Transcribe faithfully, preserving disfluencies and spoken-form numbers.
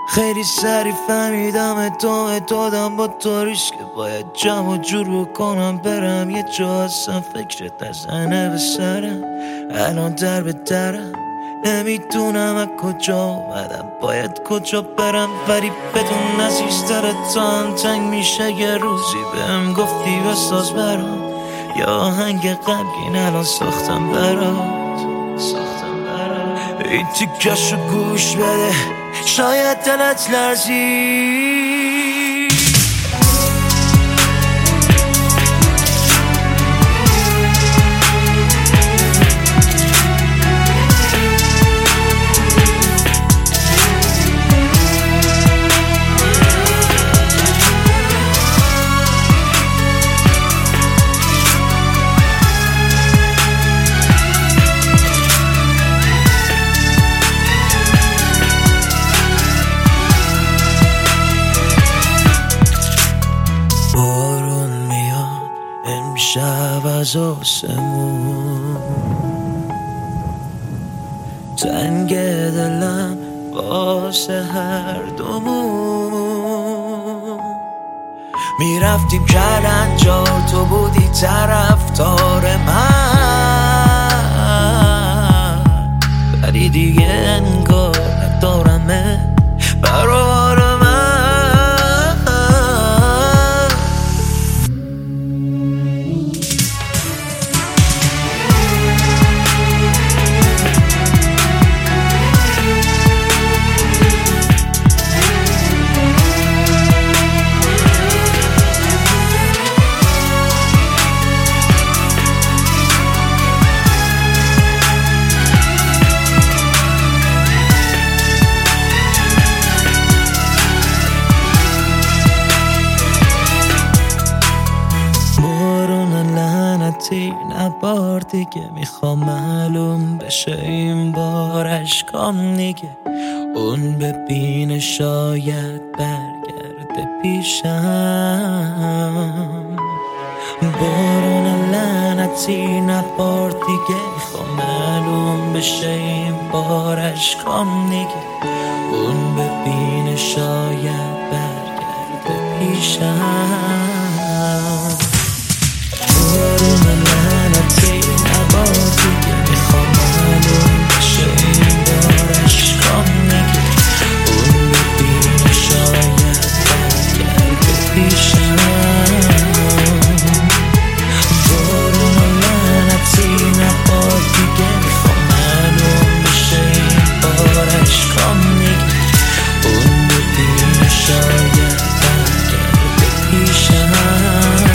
خیلی سریع فهمیدم ادامه دادم با طوریش که باید جمع و جور بکنم برم یه جا. اصلا فکرت نزنه به سرم، الان در به درم، نمیدونم از کجا اومدم باید کجا برم. ولی بدون عزیزتر تا هم تنگ میشه. یه روزی بهم گفتی بساز برام یا آهنگ غمگین الان ساختم برات، ساختم برات. این تیکشو گوش بده شاید دلت لرزید. شب از آسمون تنگ دلم واسه هر دومون. میرفتیم کلنجار تو بودی طرفدار من، ولی دیگه انگار ندارمه برای من. نبار دیگه میخوام معلوم بشه این بار اشکام دیگه اون ببینه شاید برگرده پیشم. بارون لعنتی نبار دیگه میخوام معلوم بشه این بار اشکام دیگه اون ببینه شاید برگرده پیشم. بارون لعنتی نبار دیگه میخوام معلوم بشه این بار اشکام دیگه اون ببینه شاید برگرده پیشم. بارون لعنتی نبار دیگه میخوام معلوم بشه این بار اشکام دیگه اون ببینه شاید برگرده پیشم.